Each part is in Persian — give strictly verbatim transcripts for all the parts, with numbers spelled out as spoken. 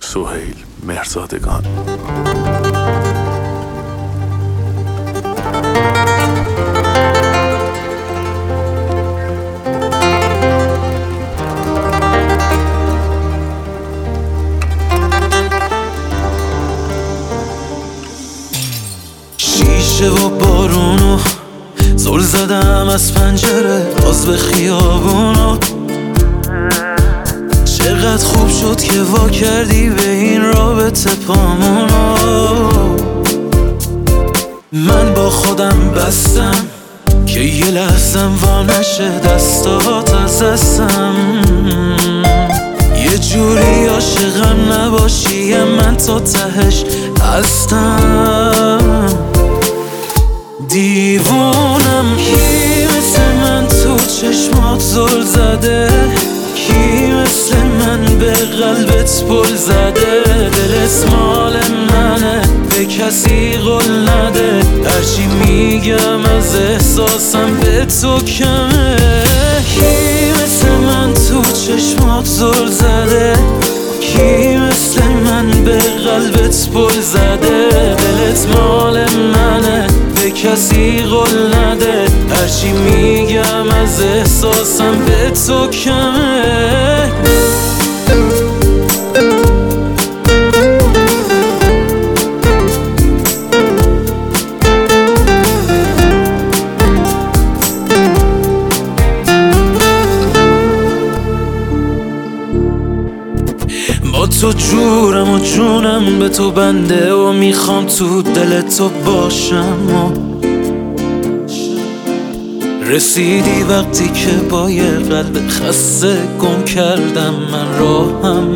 سهیل مهرزادگان. شیشه و بارونو زل زدم از پنجره باز به خیابونو. چقدر خوب شد که وا کردی به این رابطه پامونو. من با خودم بستم که یه لحظم وا نشه دستات از دستم. یه جوری عاشقم نباشی من تا تهش هستم. دیوونم کی مثل من تو چشمات زل زده، کی مثل من به قلبت پل زده. دلت مال منه به کسی قول نده، هرچی میگم از احساسم به تو کمه. کی مثل من تو چشمات زل زده، کی مثل من به قلبت پل زده. دلت مال منه به کسی قول نده، هرچی میگم از احساسم به تو کمه. با تو جورم و جونم به تو بنده و میخوام تو دل تو باشم. و رسیدی وقتی که با یه قلب خسته گم کردم من راهم.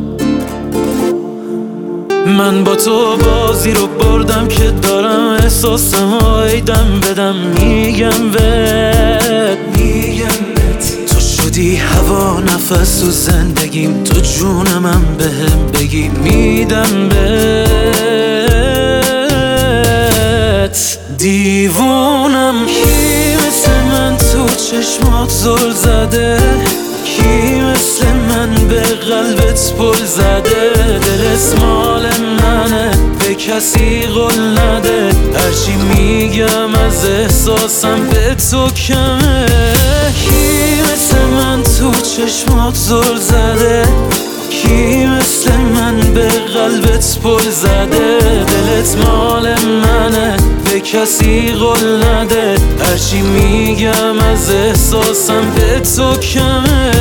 من با تو بازی رو بردم که دارم احساسم و ایدم بدم. میگم بهت تو شدی هوا نفس تو زندگیم، تو جون من بهم بگی میدم بهت. دیوونم کی مثل من تو چشمات زل زده، کی مثل من به قلبت پل زده. دلت مال منه به کسی قول نده، هرچی میگم از احساسم به تو کمه. کی مثل من تو چشمات زل زده، کی مثل من به قلبت پل زده. دلت مال منه به کسی قول نده، هرچی میگم از احساسم به تو کمه.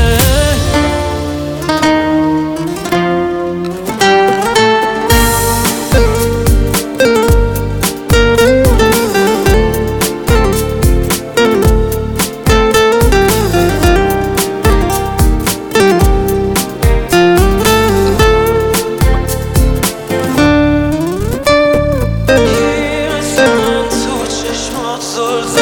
زل